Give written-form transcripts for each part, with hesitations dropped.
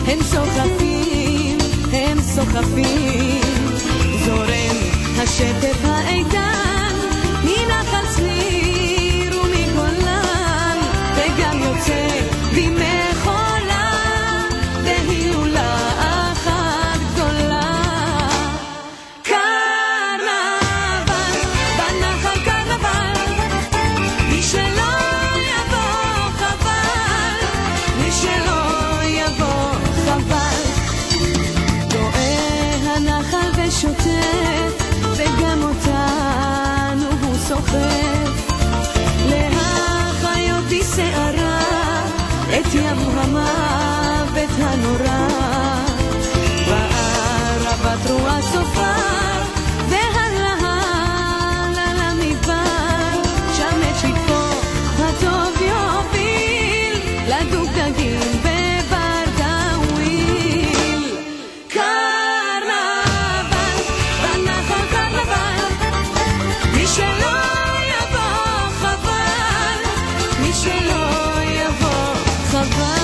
הם סוחפים, הם סוחפים, זורם השטף האיתן מנחל צניר ומגולן, וגם יוצא בימי חולה והילולה אחת גדולה. קרנבל, בנחל קרנבל, מי שלא יבוא חבל, מי שלא יבוא חבל. רואה הנחל ושוטף, וגם אותנו הוא סוחף, להחיות בשערה את ים המוות הנורא. בערבת רוח סופר והלהל על המדבר, שם את שטפו הטוב יוביל לדוגדגים בבר דאוויל. קרנבל, בנחל קרנבל, מי שלא יבוא חבל, מי שלא יבוא חבל.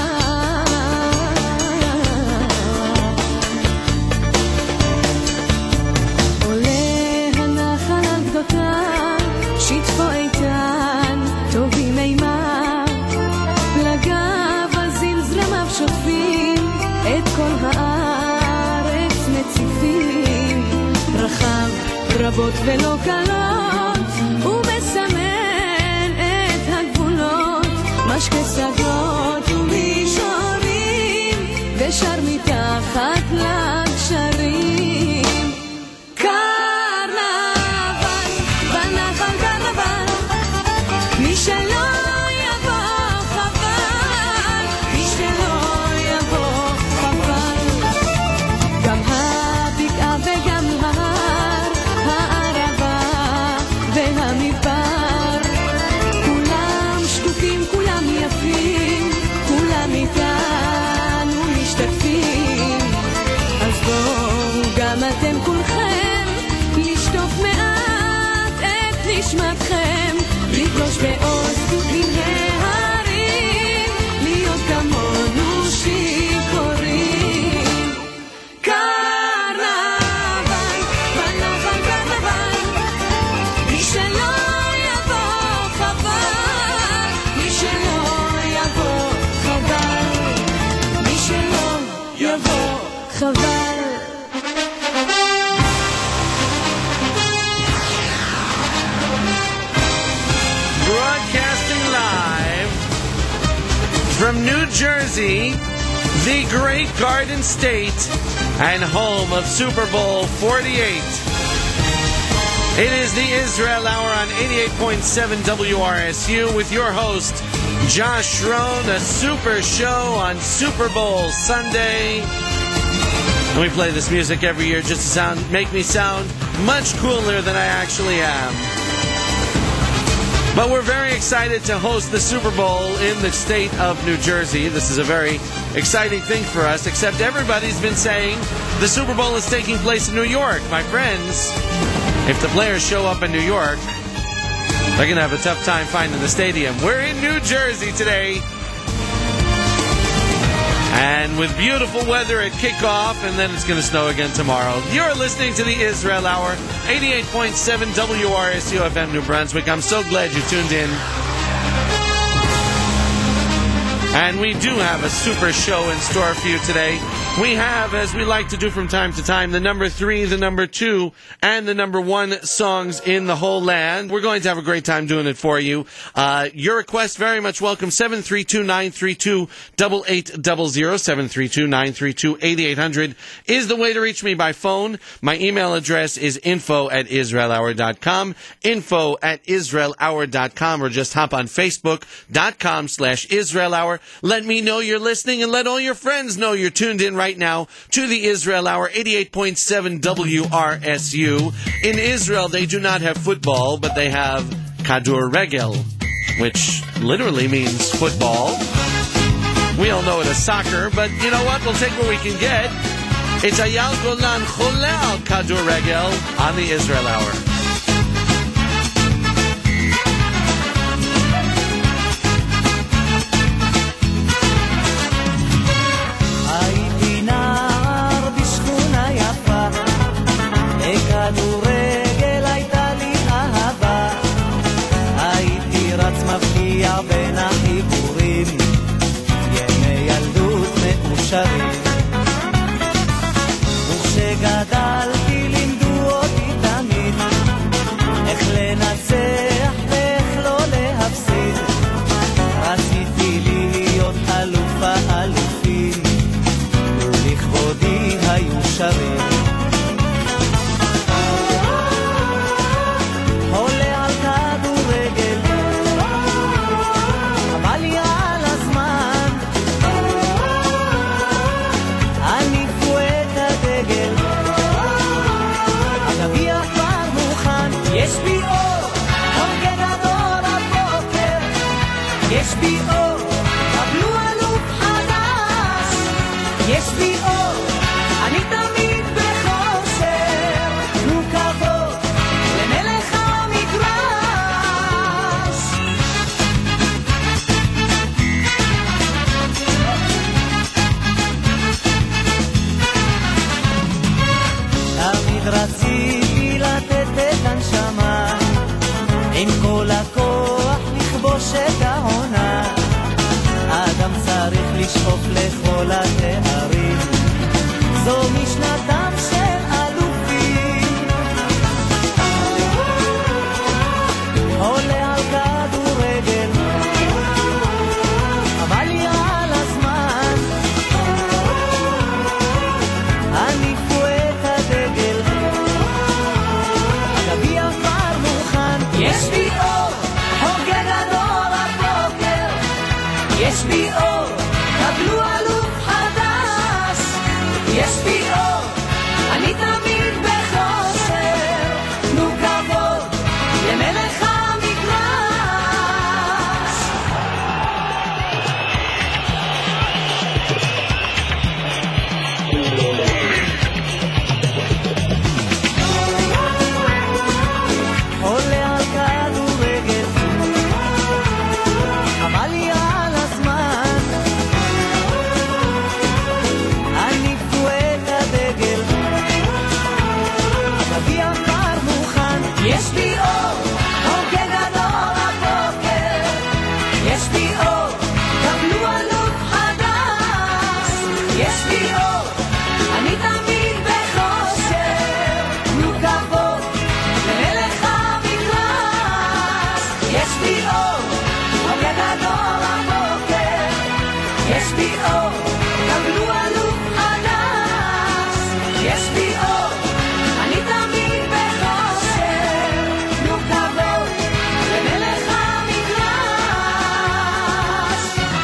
עולה הנחל על גדותיו, שטפו איתן, טובים מימיו, לגב עזים זרמיו שוטפים, את כל הארץ מציפים. רחב, רבות ולא קלות, הוא מסמן את הגבולות, משקה סגות ומישורים, ושר מתחת לגשרים. קרנבל, בנחל קרנבל, מי שלא יבוא חבל, מי שלא יבוא חבל. גם הבקעה וגם ההר, הערבה והמדבר, כולם שקופים, כולם יפים, כולם איתנו משתתפים. אז בואו גם אתם כולכם לשטוף מעט את נשמתכם, לגלוש בעוז בני ההרים, להיות כמונו שיכורים. קרנבל, בנחל קרנבל, מי שלא יבוא חבל, מי שלא יבוא חבל, מי שלא יבוא חבל. Broadcasting live from New Jersey, the great Garden State and home of Super Bowl 48. It is the Israel Hour on 88.7 WRSU with your host, Josh Rohn, a super show on Super Bowl Sunday. And we play this music every year just to make me sound much cooler than I actually am. But we're very excited to host the Super Bowl in the state of New Jersey. This is a very exciting thing for us, except everybody's been saying the Super Bowl is taking place in New York. My friends, if the players show up in New York, they're going to have a tough time finding the stadium. We're in New Jersey today, and with beautiful weather at kickoff, and then it's going to snow again tomorrow. You're listening to the Israel Hour, 88.7 WRSU FM New Brunswick. I'm so glad you tuned in. And we do have a super show in store for you today. We have, as we like to do from time to time, the number 3, the number 2, and the number 1 songs in the whole land. We're going to have a great time doing it for you. Your request, very much welcome. 732-932-8800, 732-932-8800 is the way to reach me by phone. My email address is info@israelhour.com, info@israelhour.com, or just hop on Facebook.com/Israel Hour. Let me know you're listening, and let all your friends know you're tuned in right now to the Israel Hour, 88.7 WRSU. In Israel, they do not have football, but they have Kadurregel, which literally means football. We all know it as soccer, but you know what? We'll take what we can get. It's Ayal Golan Cholel Kadurregel on the Israel Hour. רציתי לתת את הנשמה עם כל הכוח לכבוש את העונה. אדם צריך לשאוף לכל התארים, זו משנתם של אלופים. עולה על כדורגל אבל יראה לזמן, הניפו את הדגל, הגביע כבר מוכן. יש בי אור, חוגג הדור הבוקר, יש בי אור, קבלו אלוף חדש. יש בי אור, אני תמיד בחושר, תנו כבוד למלך המגרש. עולה על כדורגל אבל יראה לזמן, הניפו את הדגל, הגביע כבר מוכן. יש בי אור, חוגג הדור הבוקר, יש בי אור, קבלו אלוף חדש. יש בי אור, אני תמיד בחושר, תנו כבוד למלך המגרש. יש בי אור, חוגג הדור הבוקר, יש בי אור, קבלו אלוף חדש. יש בי אור, אני תמיד בחושר, תנו כבוד למלך המגרש.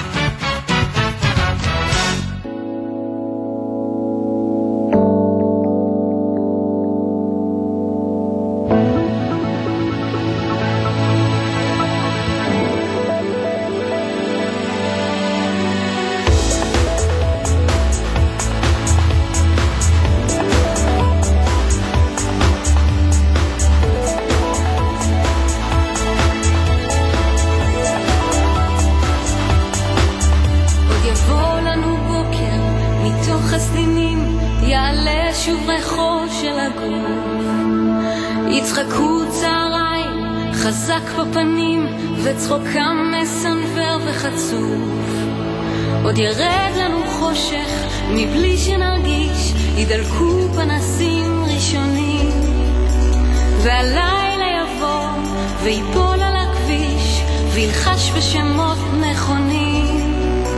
עוד יבוא לנו בוקר, מתוך הסדינים יעלה שוב ריחו של הגוף. יצחקו צהריים חזק בפנים, וצחוקם מסנבר וחצוף. עוד ירד לנו חושך מבלי שנרגיש, ידלקו פנסים ראשונים, והלילה יבוא ויפול על הכביש וילחש בשמות נכונים.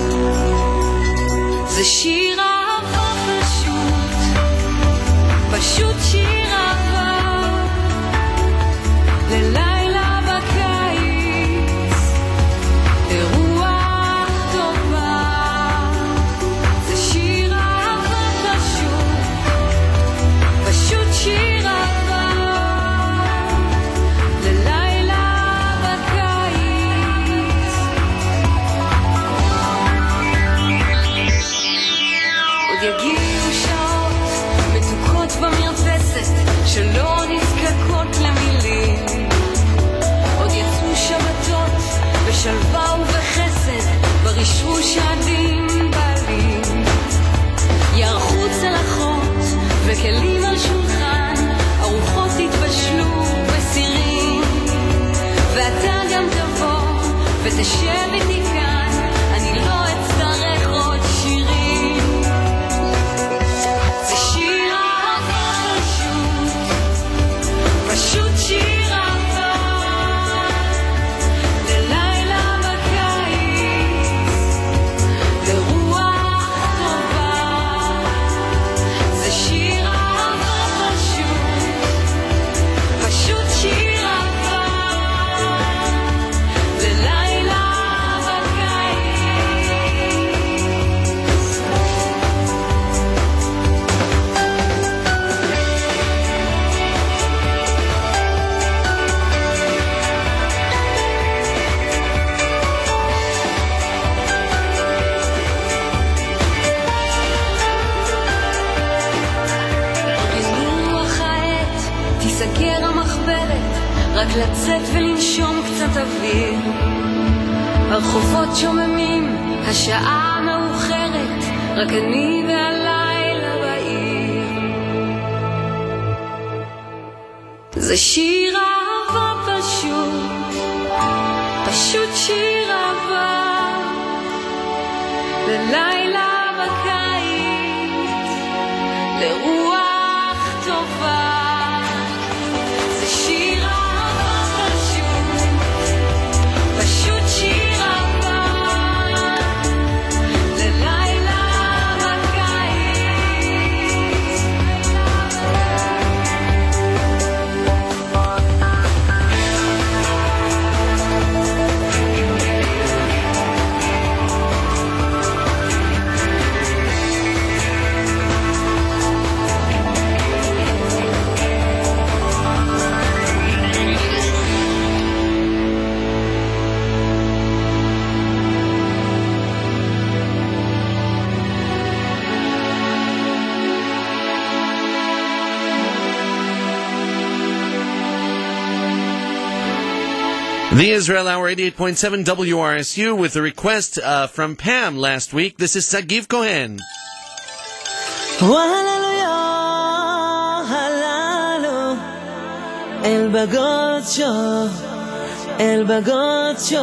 זה שיר אהבה פשוט, פשוט שיר אהבה ללילה בקיץ, לרוח טובה. זה שיר אהבה פשוט, פשוט שיר אהבה ללילה בקיץ. עוד יגיעו שעות מתוקות במרפסת שלא נזקקות למילים, עוד יצאו שבתות בשלווה ובחסד ברישוש העדים בעלים. יערכו צלחות וכלים על שולחן, ארוחות יתבשלו בסירים, ואתה גם תבוא ותשב איתי כאן, אני לא אצטרך עוד שירים. זה שיר אהבה פשוט, פשוט שיר אהבה ללילה בקיץ, לרוח טובה. זה שיר אהבה פשוט, פשוט שיר אהבה ללילה בקיץ. ינוח העת, תיסגר המחברת, רק לצאת ולנשום קצת אוויר. הרחובות שוממים, השעה מאוחרת, רק אני והלילה בעיר. זה שיר אהבה פשוט שיר אהבה ללילה בקיץ, לרוח טובה. זה שיר אהבה פשוט שיר אהבה ללילה בקיץ. The Israel Hour 88.7 WRSU with a request from Pam last week. This is Sagiv Cohen. El bagotcho, el bagotcho.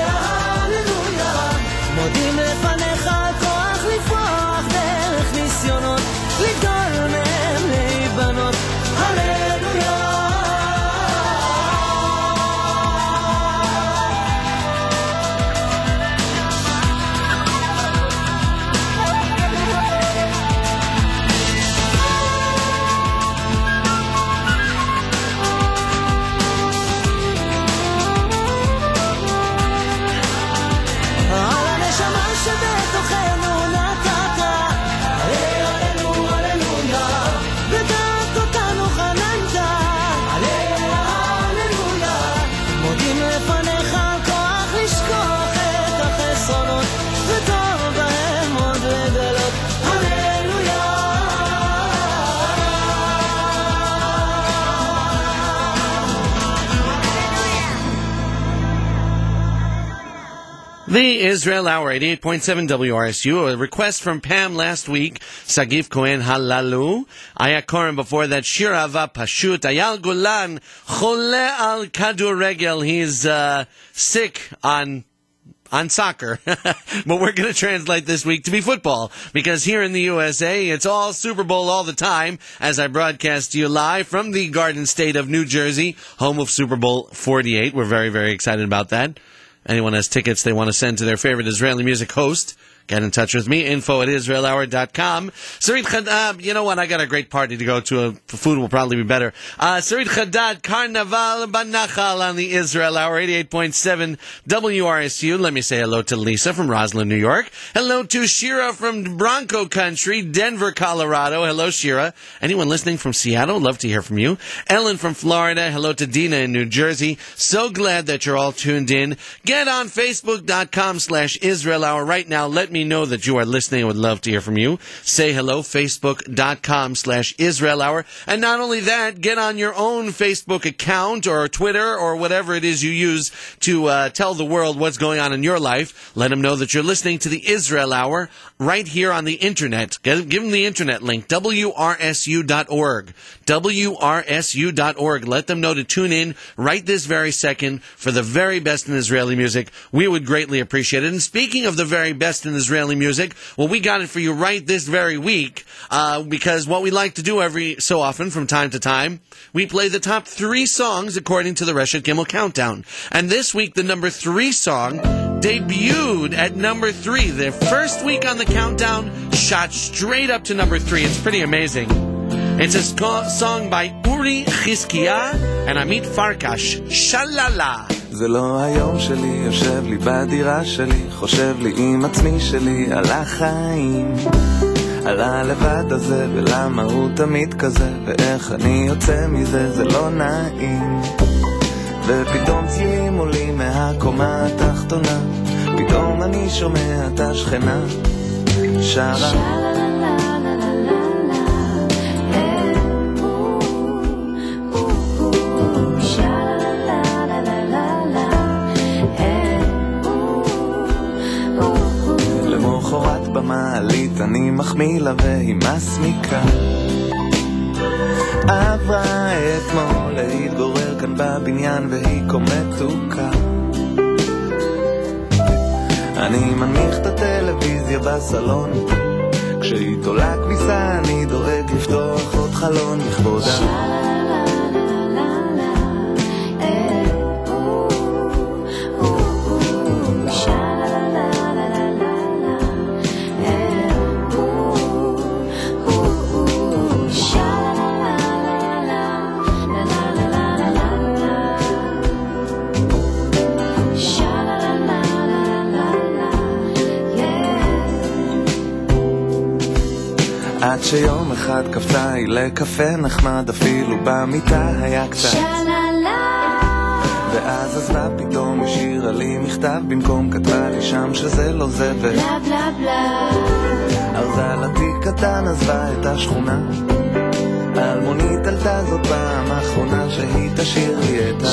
מודים לפניך כוח לפרוח דרך ניסיון The Israel Hour, 88.7 WRSU. A request from Pam last week. Sagif Cohen Halalu. Aya Koren before that. Shir Ava Pashut. Ayal Golan. Chole al Kaduregel. He's sick on soccer. But we're going to translate this week to be football, because here in the USA, it's all Super Bowl all the time, as I broadcast to you live from the Garden State of New Jersey, home of Super Bowl 48. We're very, very excited about that. Anyone has tickets they want to send to their favorite Israeli music host, get in touch with me, info@israelhour.com. Sarit Chadad, you know what, I got a great party to go to. Food will probably be better. Sarit Chadad, Carnival Banachal on the Israel Hour, 88.7 WRSU. Let me say hello to Lisa from Roslyn, New York. Hello to Shira from Bronco Country, Denver, Colorado. Hello, Shira. Anyone listening from Seattle? Love to hear from you. Ellen from Florida. Hello to Dina in New Jersey. So glad that you're all tuned in. Get on Facebook.com/Israel Hour right now. Let me know that you are listening. I would love to hear from you. Say hello, Facebook.com/Israel Hour. And not only that, get on your own Facebook account or Twitter or whatever it is you use to tell the world what's going on in your life. Let them know that you're listening to the Israel Hour right here on the internet. Give them the internet link, WRSU.org. WRSU.org. Let them know to tune in right this very second for the very best in Israeli music. We would greatly appreciate it. And speaking of the very best in Israeli music, well, we got it for you right this very week, because what we like to do every so often from time to time, we play the top 3 songs according to the Reshet Gimel Countdown. And this week, the number 3 song debuted at number 3. The first week on the countdown, shot straight up to number 3. It's pretty amazing. It's a song by Uri Chizkiah and Amit Farkash, Shalala. זה לא היום שלי, יושב לי בדירה שלי, חושב לי עם עצמי שלי על החיים, על הלבד הזה ולמה הוא תמיד כזה, ואיך אני יוצא מזה, זה לא נעים. ופתאום צלילים עולים מהקומה התחתונה, פתאום אני שומע את השכנה שרה במעלית אני מחמיא לה והיא מסמיקה, עברה אתמול להתגורר כאן בבניין והיא כה מתוקה. אני מנמיך את הטלוויזיה בסלון, כשהיא תולה כביסה אני דואג לפתוח עוד חלון לכבודה. עד שיום אחד קפתה היא לקפה נחמד, אפילו במיטה היה קצת שללה, ואז עזבה פתאום, השאירה לי מכתב במקום, כתבה לי שם שזה לא זה בלה בלה בלה, ארזה לתיק קטן, עזבה את השכונה, אלמונית עלתה זאת פעם האחרונה שהיא תשאיר לי את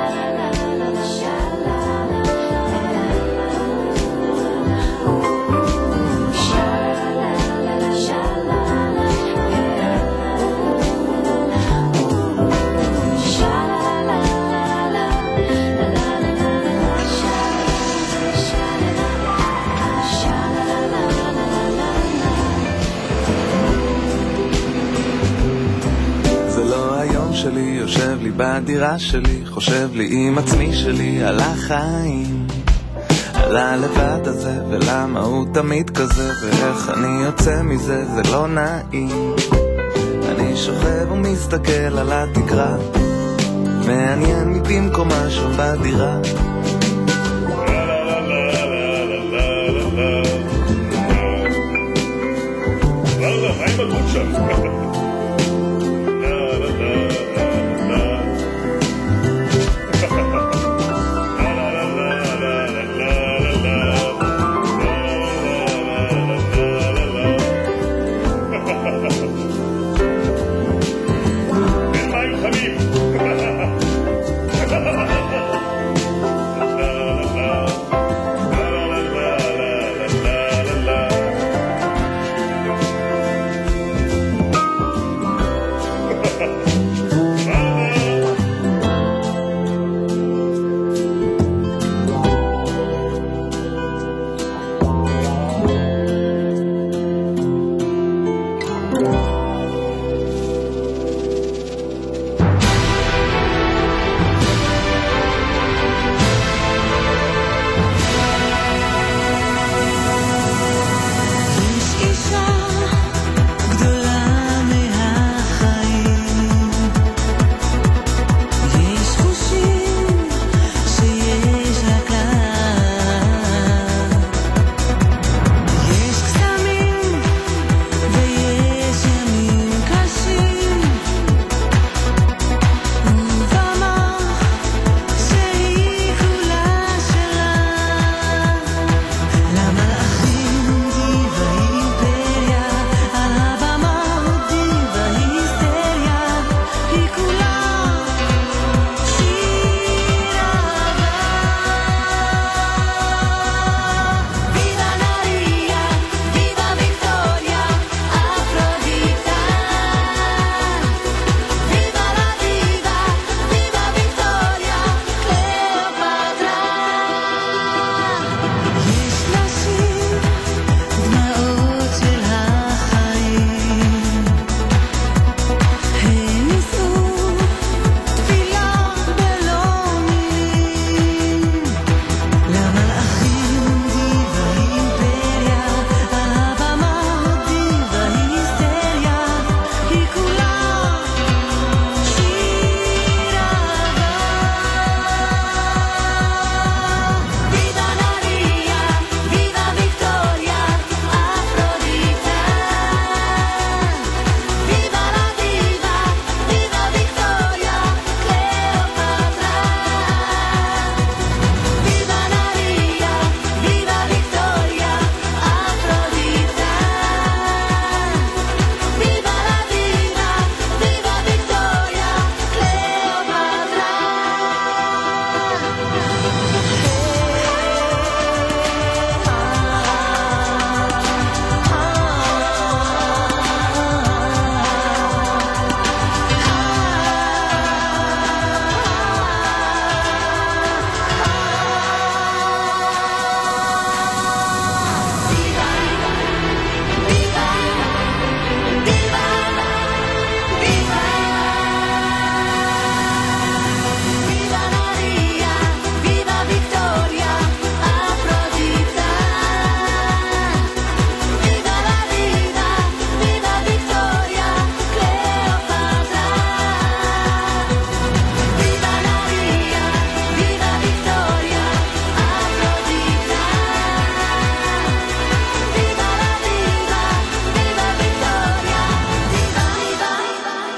שלי, יושב לי בדירה שלי, חושב לי עם עצמי שלי על החיים, על הלבד הזה ולמה הוא תמיד כזה, ואיך אני יוצא מזה, זה לא נעים. אני שוכב ומסתכל על התקרה, מעניין מי במקום משהו בדירה.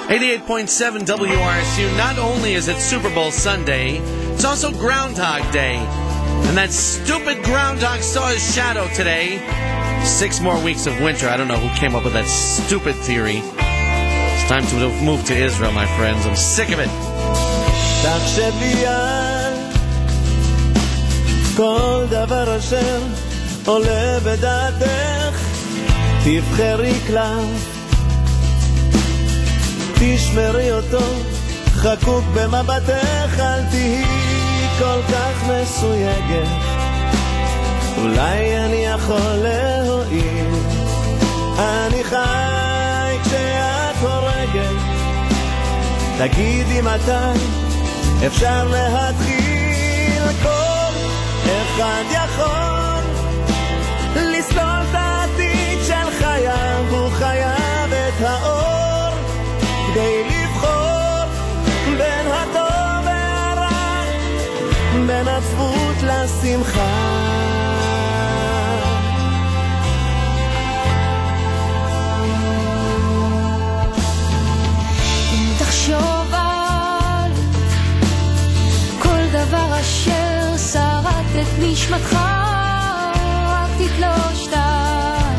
88.7 WRSU. Not only is it Super Bowl Sunday, it's also Groundhog Day. And that stupid groundhog saw his shadow today. 6 more weeks of winter. I don't know who came up with that stupid theory. It's time to move to Israel, my friends. I'm sick of it. תחשבי על כל דבר אשר עולה בדעתך, תבחרי קלף, תשמרי אותו חקוק במבטך, אל תהי כל כך מסויגת, אולי אני יכול להועיל, אני חי כשאת הורגת, תגידי מתי אפשר להתחיל, כל אחד יכול לסלול את העתיד של חייו, הוא חייב את האור כדי לבחור בין הטוב והרע, בין עצבות לשמחה. אם תחשוב על כל דבר אשר שרט את נשמתך, רק תתלוש דם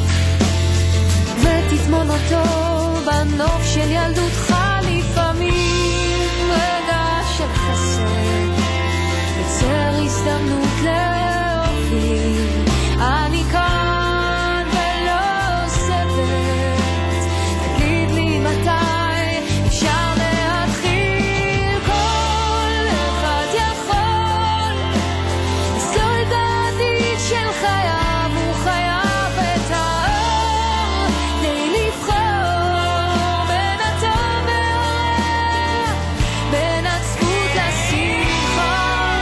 ותטמון אותו בנוף של ילדותך. לפעמים רגע של חסד יוצר הזדמנות להוביל, אני כאן ולא סבת, תגיד לי מתי אפשר להתחיל, כל אחד יכול לסלול את העתיד של חייו, הוא חייב את האור כדי לבחור בין הטוב והרע, בין עצבות לשמחה.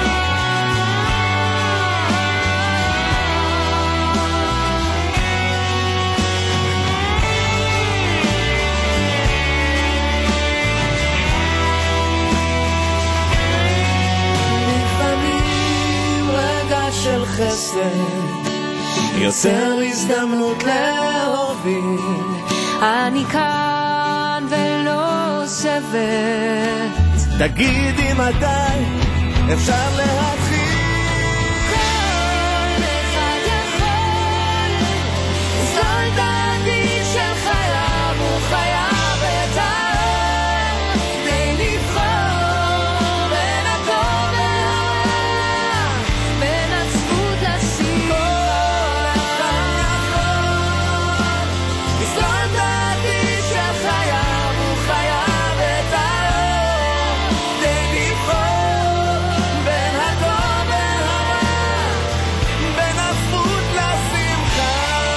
לפעמים רגע של חסד יוצר הזדמנות להוביל, אני כאן ולא סבת, תגידי מתי אפשר להתחיל, כל אחד יכול לסלול את העתיד של חייו, הוא חייב את האור כדי לבחור בין הטוב והרע, בין עצבות לשמחה. לסלול את העתיד של חייו, הוא חייב את האור כדי לבחור בין הטוב והרע, בין עצבות לשמחה.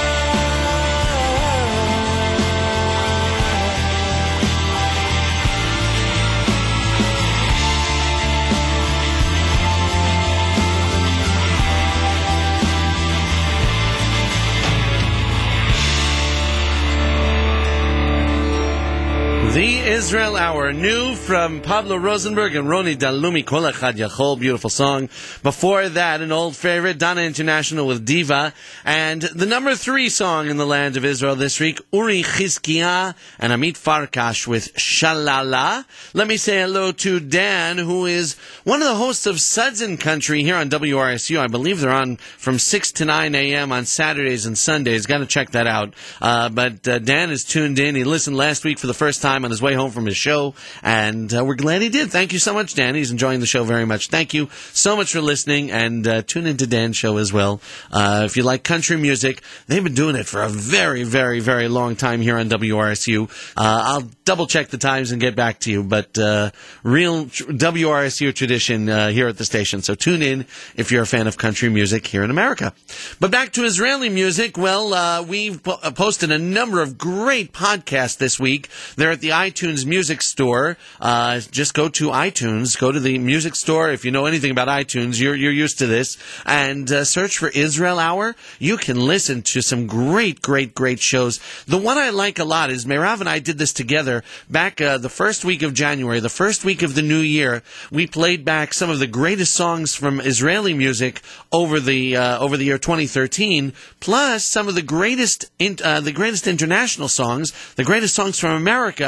The Israel Hour, new from Pablo Rosenberg and Roni Dalumi, Kol Echad Yachol, beautiful song. Before that, an old favorite, Donna International with Diva. And the number 3 song in the land of Israel this week, Uri Chizkiah and Amit Farkash with Shalala. Let me say hello to Dan, who is one of the hosts of Suds in Country here on WRSU. I believe they're on from 6 to 9 a.m. on Saturdays and Sundays. Got to check that out. But Dan is tuned in. He listened last week for the first time on his way home from his show, and we're glad he did. Thank you so much, Dan. He's enjoying the show very much. Thank you so much for listening, and tune into Dan's show as well. If you like country music, they've been doing it for a very, very, very long time here on WRSU. I'll double-check the times and get back to you, but real WRSU tradition here at the station. So tune in if you're a fan of country music here in America. But back to Israeli music. Well, we've posted a number of great podcasts this week. They're at the iTunes Music Store. Just go to iTunes, go to the music store. If you know anything about iTunes, you're used to this. And search for Israel Hour. You can listen to some great shows. The one I like a lot is Meirav and I did this together back the first week of January, the first week of the new year. We played back some of the greatest songs from Israeli music over the year 2013, plus some of the greatest international songs, the greatest songs from America,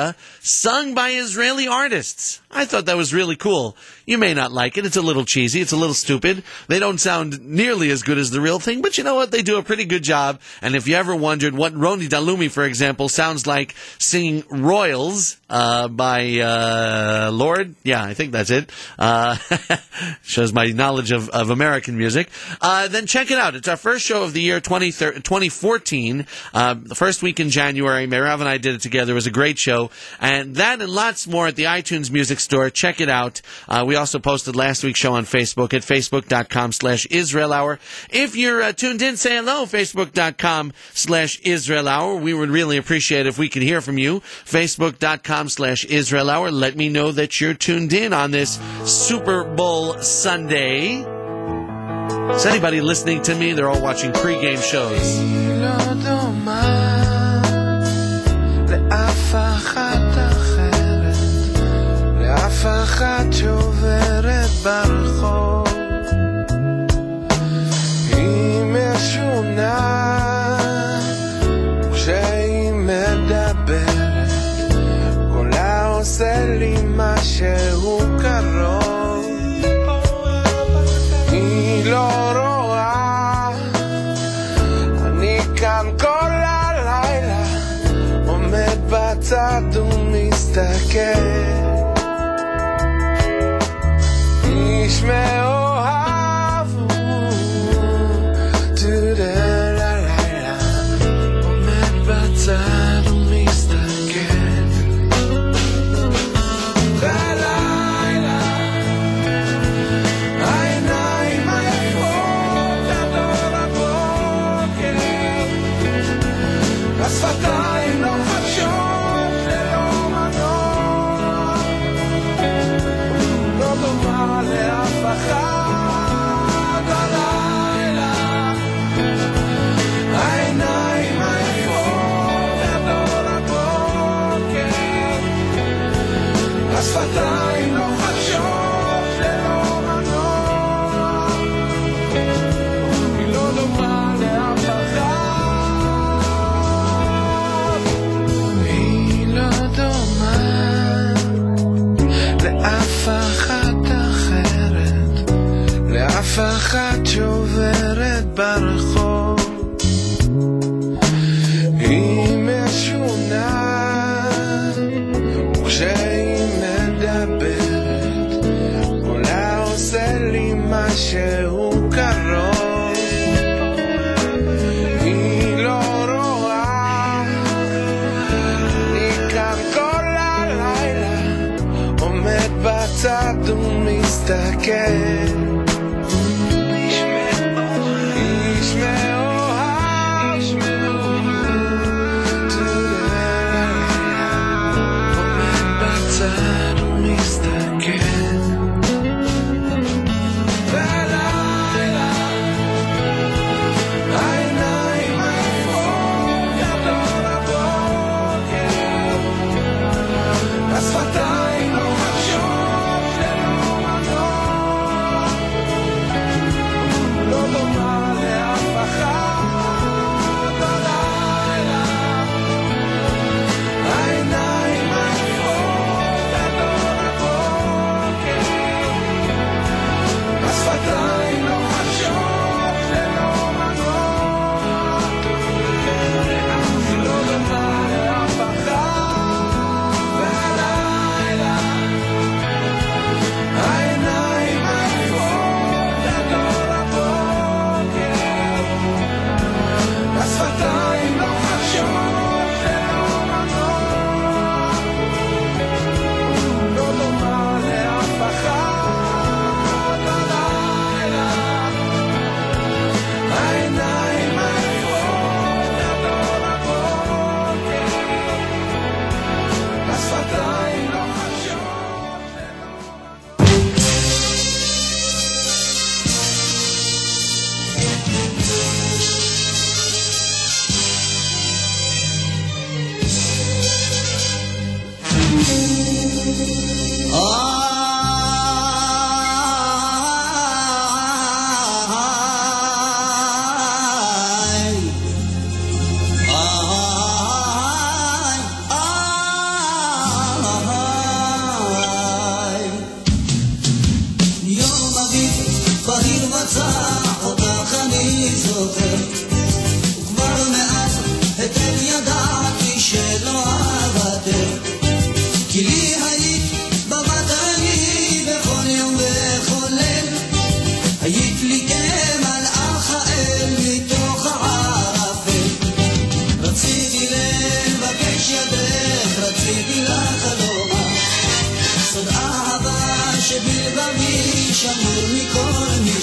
sung by Israeli artists. I thought that was really cool. You may not like it. It's a little cheesy. It's a little stupid. They don't sound nearly as good as the real thing, but you know what? They do a pretty good job. And if you ever wondered what Roni Dalumi, for example, sounds like singing Royals by Lorde, yeah, I think that's it. Shows my knowledge of American music. Then check it out. It's our first show of the year 2014, the first week in January. Meirav and I did it together. It was a great show. And that and lots more at the iTunes Music Store. Check it out. We also posted last week's show on Facebook at facebook.com/Israel Hour. If you're tuned in, say hello, facebook.com/Israel Hour. We would really appreciate it if we could hear from you. Facebook.com/Israel Hour. Let me know that you're tuned in on this Super Bowl Sunday. Is anybody listening to me? They're all watching pregame shows. לאף אחת שעוברת ברחוב היא משונה כשהיא מדברת קולה עושה לי משהו קרוב היא לא רואה אני כאן כל הלילה עומד בצד ומסתכל איש מאוהב תודה ללילה עומד בצד ומסתכל בלילה העיניים היפות עד אור הבוקר השפתיים לא חדשות ללא מנוע לא דומה לאף אחד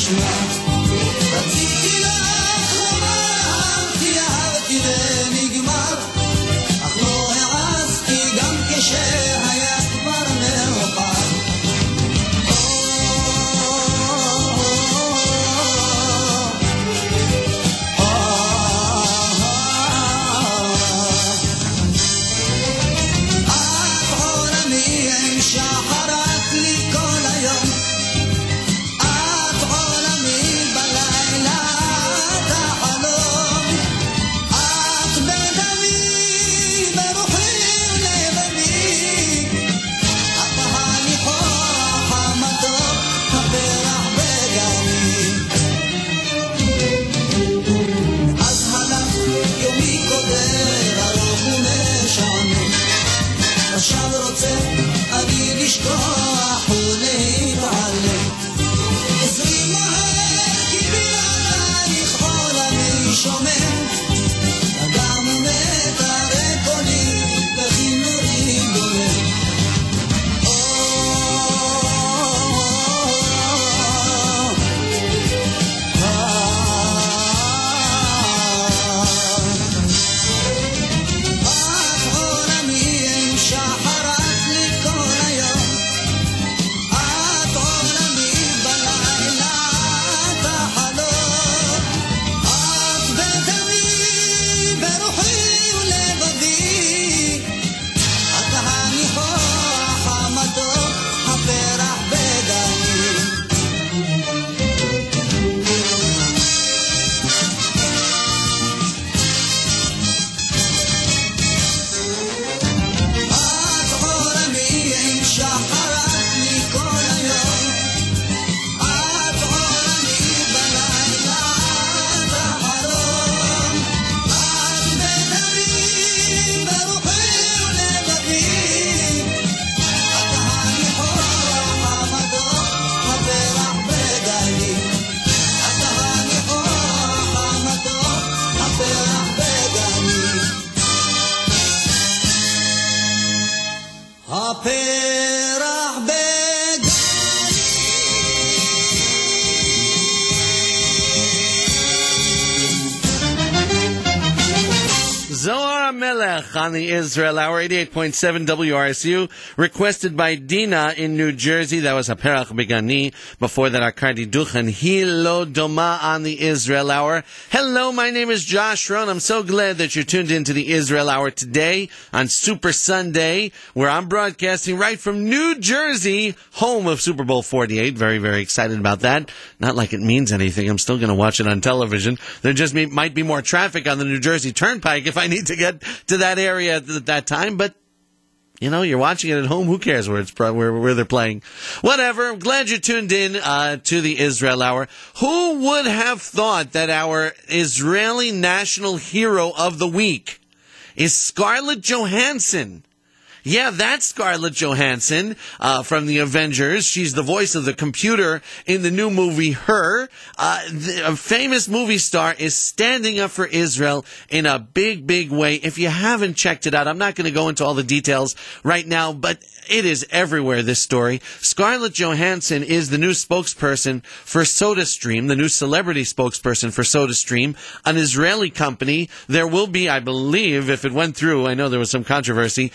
תשמע, רציתי לך לומר, כי אהבתי ונגמר, אך לא העזתי גם כשהיה כבר מאוחר. עכשיו רוצה אני לשכוח ולהתעלם, עזרי מהר כי בלעדייך עולמי שומם, אדם מתאר קולי בכינורי דומם. הפרח בגני. Zohar Melech on the Israel Hour, 88.7 WRSU, requested by Dina in New Jersey. That was Haperach Begani. Before that, Akardi Duchen, Hilo Doma on the Israel Hour. Hello, my name is Josh Rohn. I'm so glad that you're tuned into the Israel Hour today on Super Sunday, where I'm broadcasting right from New Jersey, home of Super Bowl 48. Very, very excited about that. Not like it means anything. I'm still going to watch it on television. There just might be more traffic on the New Jersey Turnpike if I need to get to that area at that time, but you know, you're watching it at home. Who cares where they're playing? Whatever. I'm glad you tuned in to the Israel Hour. Who would have thought that our Israeli national hero of the week is Scarlett Johansson? Yeah, that's Scarlett Johansson from the Avengers. She's the voice of the computer in the new movie Her. A famous movie star is standing up for Israel in a big, big way. If you haven't checked it out, I'm not going to go into all the details right now, but it is everywhere, this story. Scarlett Johansson is the new spokesperson for SodaStream, the new celebrity spokesperson for SodaStream, an Israeli company. There will be, I believe, if it went through, I know there was some controversy,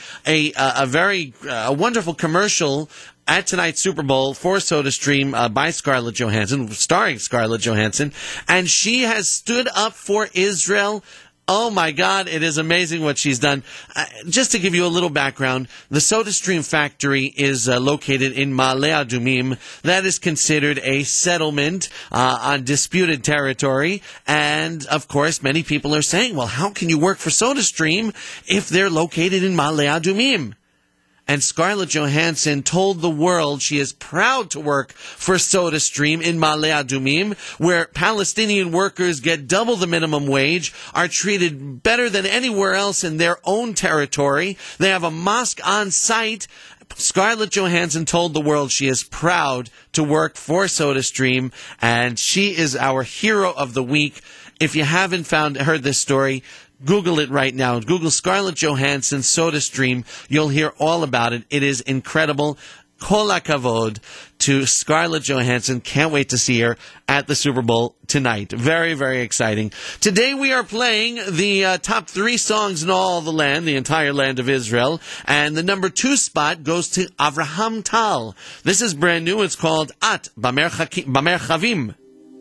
a very wonderful commercial at tonight's Super Bowl for SodaStream by Scarlett Johansson, starring Scarlett Johansson, and she has stood up for Israel. Oh my God, it is amazing what she's done. Just to give you a little background, the SodaStream factory is located in Ma'ale Adumim. That is considered a settlement on disputed territory. And of course, many people are saying, well, how can you work for SodaStream if they're located in Ma'ale Adumim? And Scarlett Johansson told the world she is proud to work for SodaStream in Ma'ale Adumim, where Palestinian workers get double the minimum wage, are treated better than anywhere else in their own territory. They have a mosque on site. Scarlett Johansson told the world she is proud to work for SodaStream, and she is our hero of the week. If you haven't heard this story, Google it right now. Google Scarlett Johansson SodaStream. You'll hear all about it. It is incredible. Kol HaKavod to Scarlett Johansson. Can't wait to see her at the Super Bowl tonight. Very, very exciting. Today we are playing the top 3 songs in all the land, the entire land of Israel. And the number 2 spot goes to Avraham Tal. This is brand new. It's called At Bamerchavim.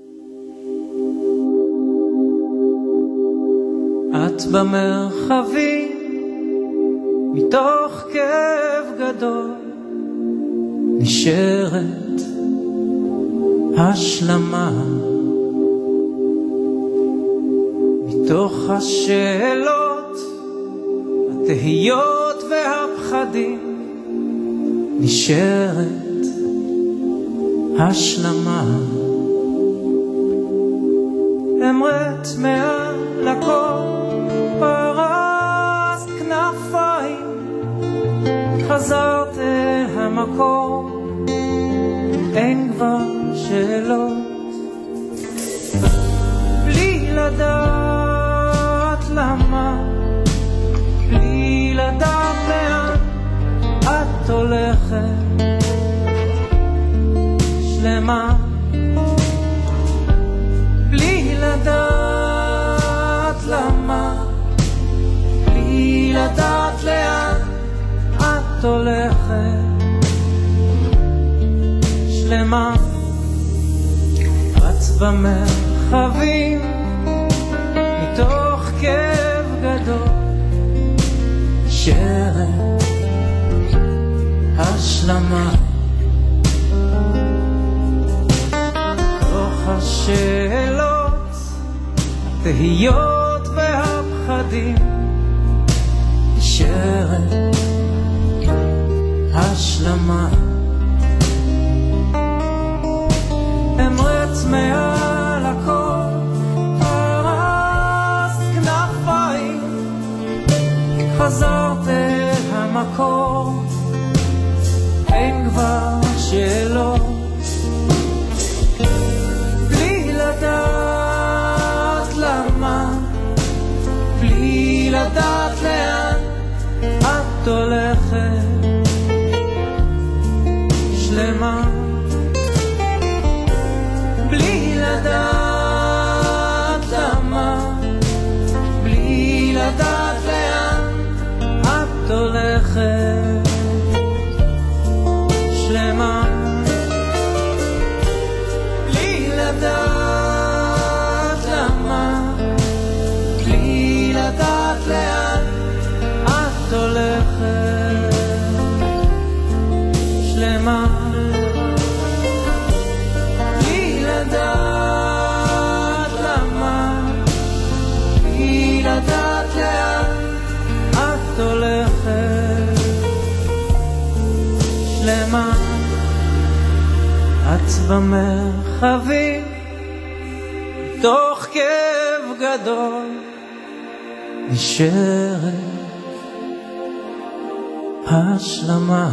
את במרחבים מתוך כאב גדול נשארת השלמה מתוך השאלות התהיות והפחדים נשארת השלמה אמרת מעל הכל פרסת כנפיים חזרת אל המקום אין כבר שאלות בלי לדעת למה בלי לדעת לאן את הולכת שלמה בלי לדעת למה בלי לדעת לאן את הולכת שלמה רץ במרחבים מתוך כאב גדול שרת השלמה תוך השאלות התהיות והפחדים שרת השלמה אמרת מעל הכל פרסת כנפיים חזרת אל המקום אין כבר שאלות בלי לדעת למה בלי לדעת לאן את הולכת שלמה בלי לדעת למה בלי לדעת לאן את הולכת שלמה בלי לדעת למה בלי לדעת לאן את הולכת שלמה בלי לדעת למה בלי לדעת לאן את הולכת שלמה את במרחבים תוך כאב גדול נשארת השלמה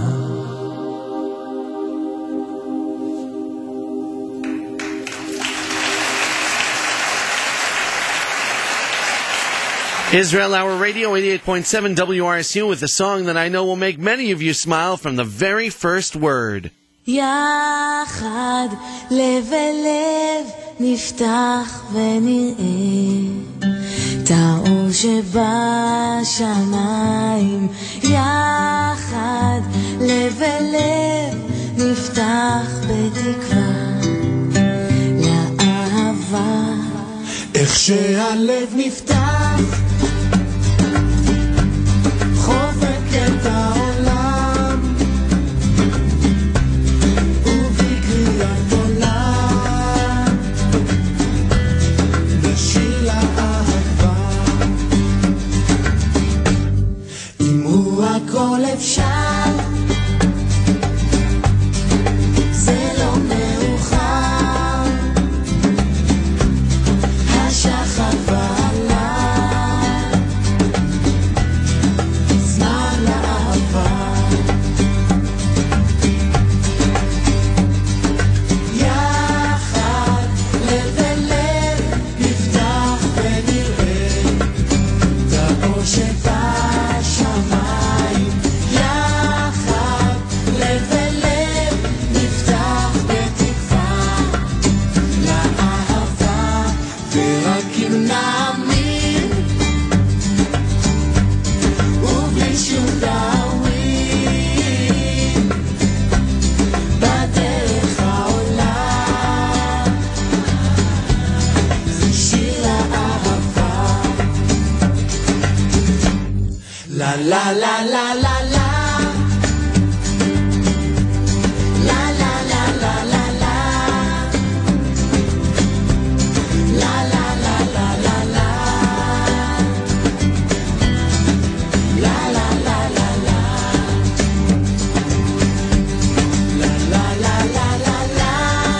Israel Hour Radio, 88.7 WRSU, with a song that I know will make many of you smile from the very first word. יחד לב אל לב נפתח ונראה את האור שבשמיים יחד לב אל לב נפתח בתקווה לאהבה איך שהלב נפתח חובק את העולם ובקריאת עולם בשביל האהבה אם הוא הכל אפשר זה לא מאוחר השחר שבשמיים La la la la la la. La la la la la la. La la la la la la. La la la la la. La la la la la la.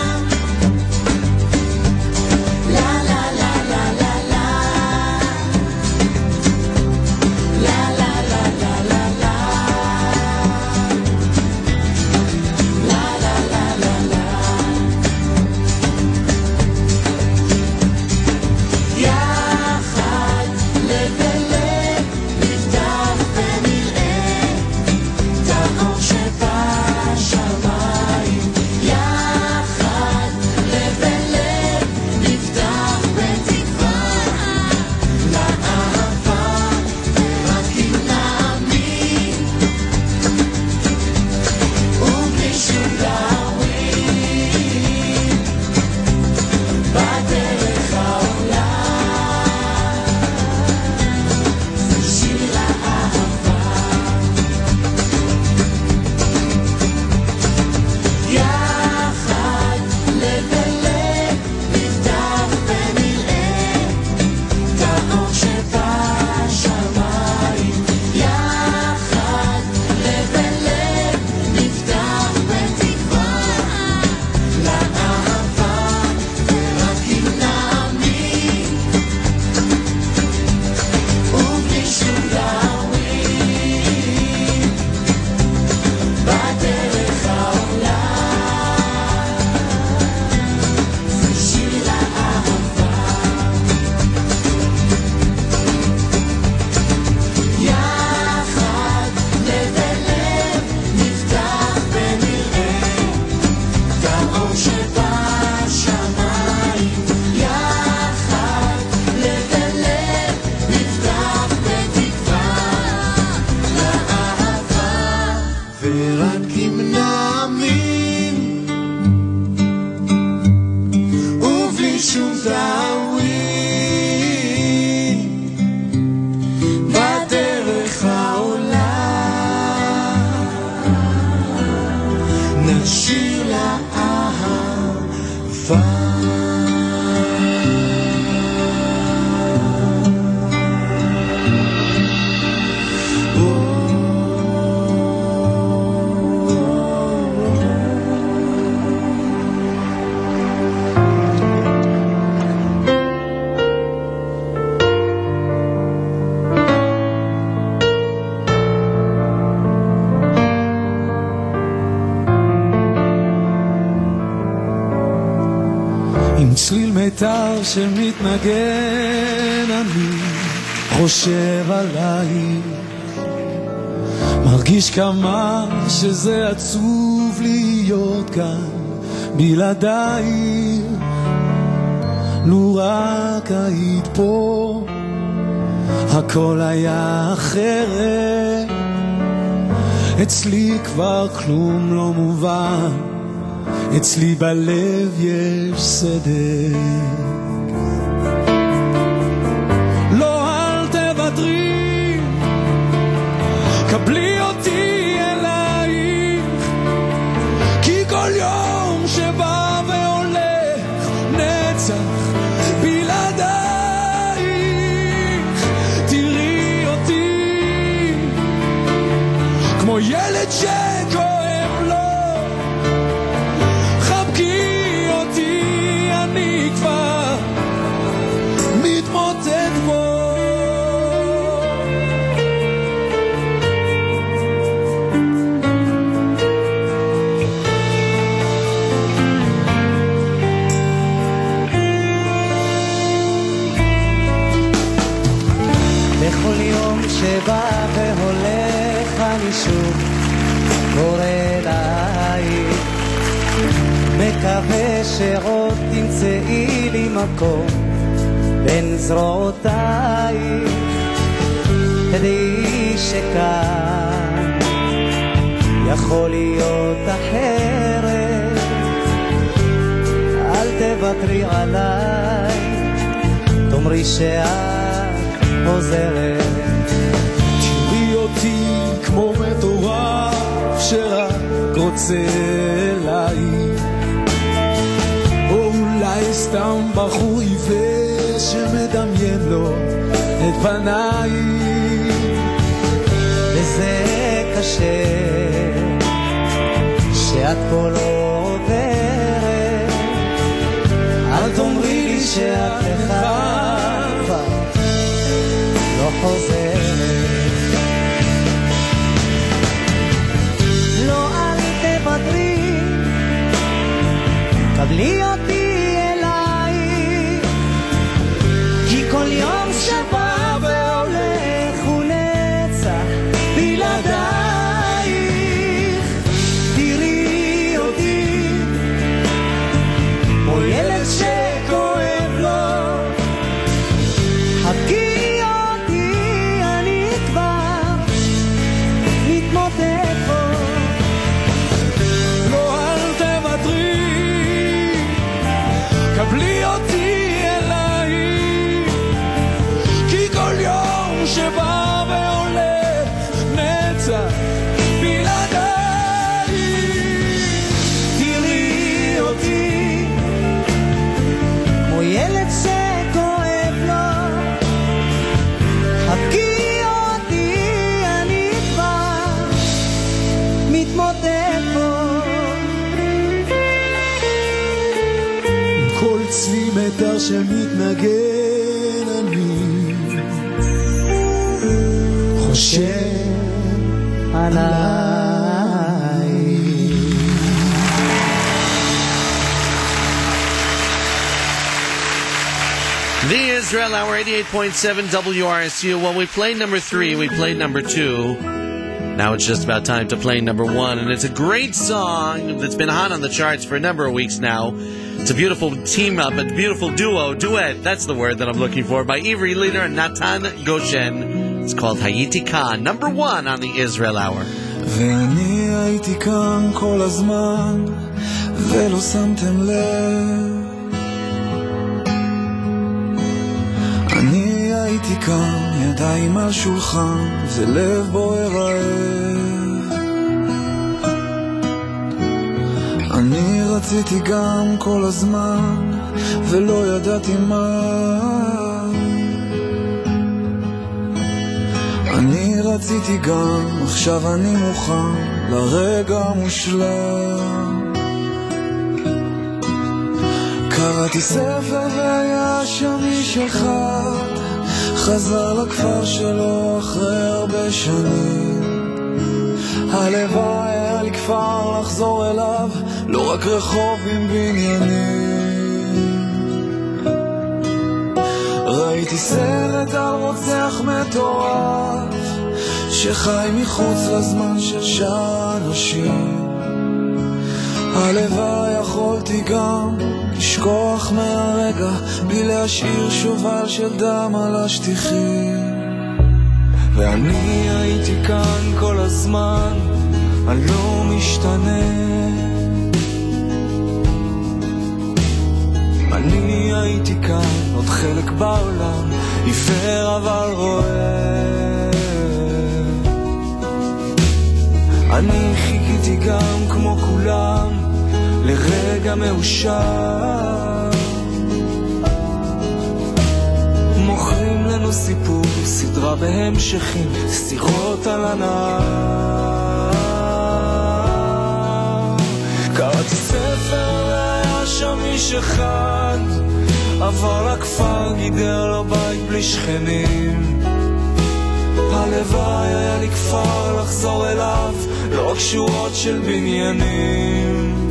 La la la la la la. La la la la la la. La la la la la. יחד לב בלב נפתח ונראה את האור שבשמיים. יחד לב בלב נפתח בתקווה לאהבה, ורק אם נאמין ובלי שום דאווין בדרך העולה זה שיר האהבה. יחד לב בלב נפתח ונראה את האור שבשמיים. יחד לב בלב נפתח בתקווה לאהבה, ורק אם נאמין ובלי שום דאווין בדרך העולה זה שיר האהבה. יחד לב בלב נפתח ונראה את האור שבשמיים. יחד לב בלב נפתח בתקווה לאהבה, ורק אם נאמין ובלי שום דאווין בדרך העולה נשיר לאהבה. עם צליל מיתר שמתנגן אני חושב עלייך, מרגיש כמה שזה עצוב להיות כאן בלעדייך. לו רק היית פה הכל היה אחרת, אצלי כבר כלום לא מובן, אצלי בלב יש סדר. לא אל תוותרי, קבלי אותי אלייך, כי כל יום שבא והולך נצח בלעדייך. תראי אותי כמו ילד שכואב לו, אני כבר מתמוטט בו. בכל יום שבא והולך אני שוב קורא אלייך, מקווה שעוד תמצאי לי מקום בין זרועותייך. תדעי שכאן יכול להיות אחרת, אל תוותרי עליי, תאמרי שאת עוזרת. תראי איתי כמו מטורף שרק רוצה להעיר, או אולי סתם בחור עיוור שמדמיין לו את פניי. וזה קשה שאת פה לא עוברת, אל תאמרי לי שאת לך כבר לא חוזרת. לא אל תוותרי, קבלי אותי אליי, כי כל יום שבא והולך הוא נצח בלעדייך. תראי אותי כמו ילד שכואב לו, חכי אותי אני כבר מתמודד פה. לא אל תוותרי, קבלי אותי אליי, כי כל יום שבא והולך נצח בלעדיי. תראי אותי כמו ילד שכואב לו, חכי אותי אני כבר מתמודד פה. עם כל צליל מטר שמתנגן אני חושב עליי. The Israel Hour, 88.7 WRSU. Well, we played number 3, we played number 2. Now it's just about time to play number 1. And it's a great song that's been hot on the charts for a number of weeks now. It's a beautiful team-up, a beautiful duet, that's the word that I'm looking for, by Ivri Lieder and Natan Goshen. It's called Hayiti Khan, number 1 on the Israel Hour. ואני הייתי כאן כל הזמן ולא שמתם לב, אני הייתי כאן ידיים על שולחן ולב בוער רעב, אני רציתי גם כל הזמן ולא ידעתי מה, אני רציתי גם, עכשיו אני מוכן לרגע מושלם. קראתי ספר והיה שם איש אחד, חזר לכפר שלו אחרי הרבה שנים. הלוואי היה לי כפר לחזור אליו, לא רק רחוב עם בניינים. ראיתי סרט על רוצח מטורף שחי מחוץ לזמן של שאנשים. הלוואי יכולתי גם לשכוח מהרגע בלי להשאיר שובל של דם על השטיחים. ואני הייתי כאן כל הזמן, אני לא משתנה. אני הייתי כאן, עוד חלק בעולם, עיוור אבל רואה. אני חיכיתי גם כמו כולם לרגע מאושר. מוכרים לנו סיפור, סדרה בהמשכים, שיחות על הנהר. קראתי ספר והיה שם איש אחד, עבר לכפר, גידר לו בית בלי שכנים. הלוואי היה לי כפר לחזור אליו, לא רק שורות של בניינים.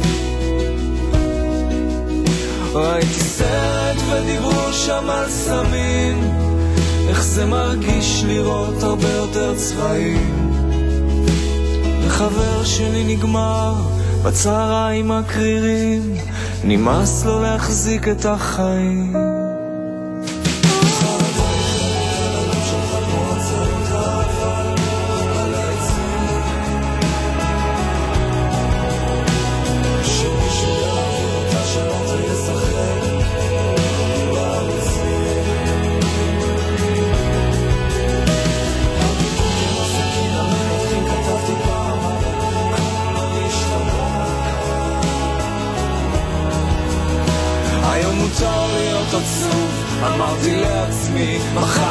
ראיתי סרט ודיברו שם על סמים, איך זה מרגיש לראות הרבה יותר צבעים. וחבר שלי נגמר בצהריים הקרירים, נמאס לו להחזיק את החיים.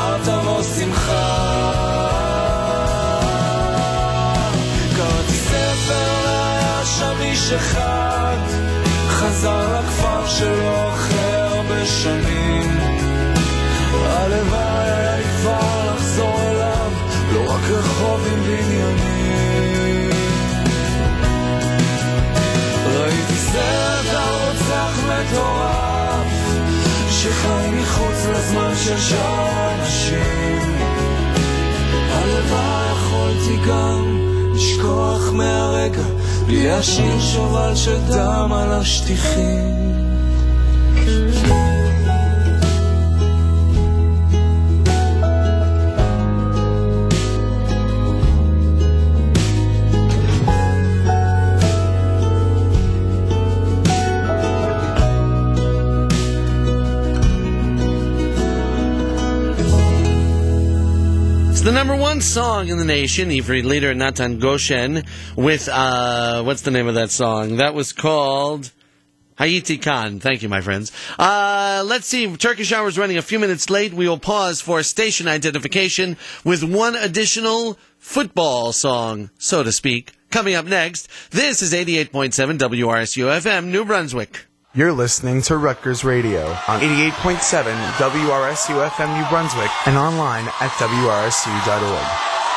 תבוא שמחה. קראתי ספר והיה שם איש אחד, חזר לכפר שלו אחרי הרבה שנים. הלוואי היה כבר לחזור אליו, לא רק רחוב עם בניינים. ראיתי סרט על רוצח מטורף שחי מחוץ לזמן של שאר האנשים. הלוואי יכולתי גם לשכוח מהרגע בלי השיר שובל של דם על השטיחים. The number one song in the nation, Ivri leader Natan Goshen, with, what's the name of that song? That was called Hayiti Khan. Thank you, my friends. Let's see, Turkish Hour is running a few minutes late. We will pause for station identification with one additional football song, so to speak. Coming up next, this is 88.7 WRSU FM, New Brunswick. You're listening to Rutgers Radio on 88.7 WRSU FM New Brunswick and online at WRSU.org.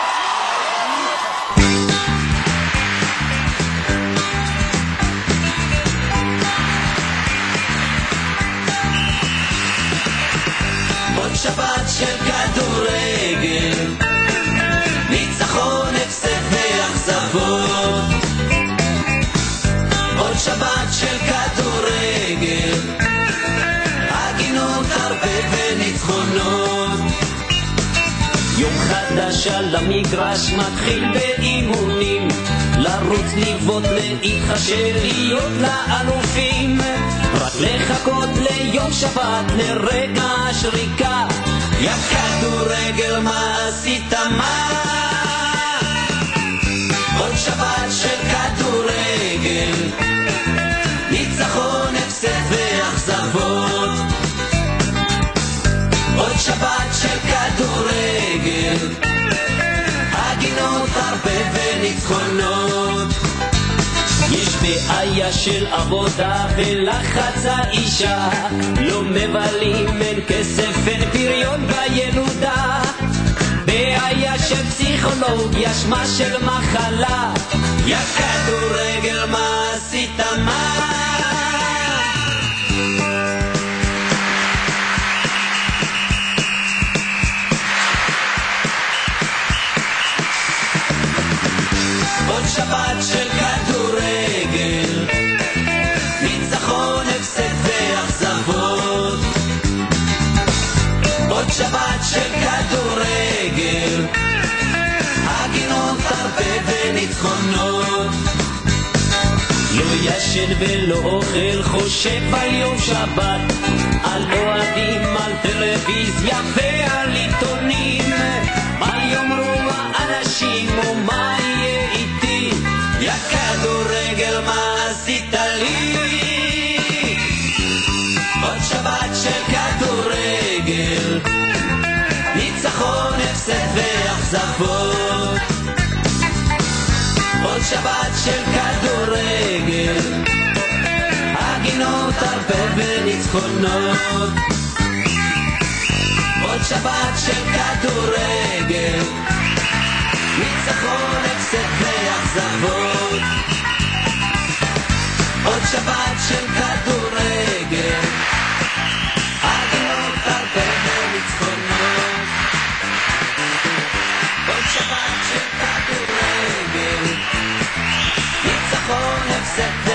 עוד שבת של כדורגל, ניצחון, הפסד ואכזבות. עוד שבת של כדורגל, הגינות הרבה וניצחונות. יום חדש על המגרש מתחיל באימונים, לרוץ לבעוט להתחשב להיות לאלופים, רק לחכות ליום שבת לרגע השריקה. יא כדורגל מה עשית מה? עוד שבת של כדורגל, ניצחון, הפסד ואכזבות. עוד שבת של כדורגל, הגינות הרבה וניצחונות. יש בעיה של עבודה ולחץ האישה, לא מבלים, אין כסף, אין פריון בילודה. בעיה של פסיכולוגיה, שמה של מחלה. יא כדורגל מה עשית מה? עוד שבת של כדורגל, ניצחון, הפסד ואכזבות. עוד שבת של כדורגל, הגינות הרבה וניצחונות. לא ישן ולא אוכל, חושב על יום שבת, על אוהדים, על טלוויזיה ועל עיתונים. מה יאמרו האנשים ומה יהיה איתי? יא כדורגל מה עשית לי? עוד שבת של כדורגל, ניצחון, הפסד ואכזבות. עוד שבת של כדורגל, הגינות הרבה וניצחונות. עוד שבת של כדורגל, ניצחון, הפסד ואכזבות. עוד שבת של כדורגל, הגינות הרבה וניצחונות. עוד שבת של כדורגל, ניצחון, הפסד